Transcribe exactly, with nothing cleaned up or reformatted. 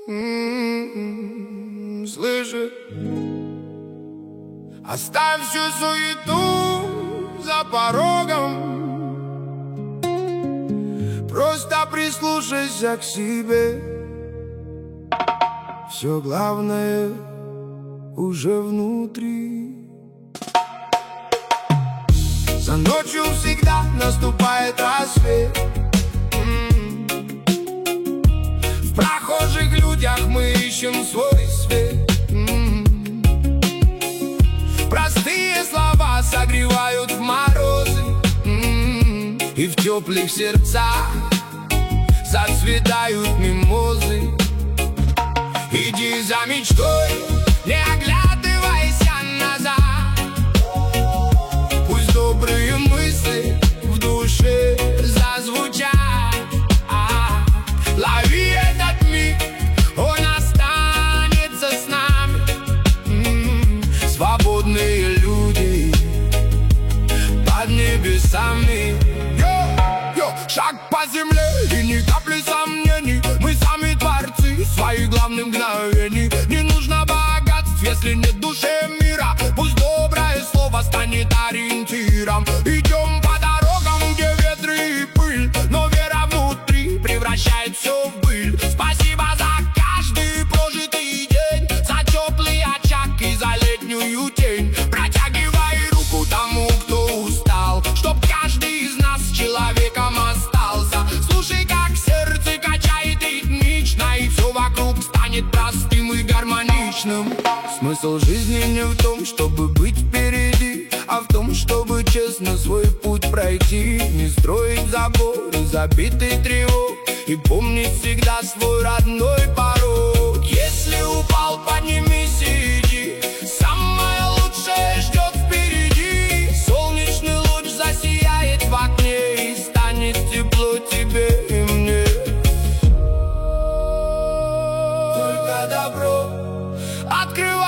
М-м-м, слышишь? Оставь всю суету за порогом. Просто прислушайся к себе. Все главное уже внутри. За ночью всегда наступает рассвет. В прохожих людях мы ищем свой свет. Простые слова согревают в морозы, и в теплых сердцах зацветают мимозы. Иди за мечтой, не оглядывайся назад. Пусть добрые мысли в душе зазвучат. а, Лови этот миг, он останется с нами. М-м, свободные люди под небесами. Йо, шаг по земле и ни капли сомнений. Мы сами творцы своих главных мгновений. Не нужно богатств, если нет души мира. Пусть доброе слово станет ориентиром. Идем по дорогам, где ветры и пыль, но вера внутри превращает все в быль. Спасибо за каждый прожитый день, за теплый очаг и за летнюю тень. Протягивай руку тому, кто устал, чтоб каждый из нас человеком остался. Слушай, как сердце качает ритмично, и все вокруг станет простым и гармоничным. Смысл жизни не в том, чтобы быть впереди, а в том, чтобы честно свой путь пройти. Не строить заборы, забитый тревог, и помнить всегда свой родной порог. Если упал, поднимись и иди. Самое лучшее ждет впереди. Солнечный луч засияет в окне, и станет тепло тебе и мне. Только добро открывай.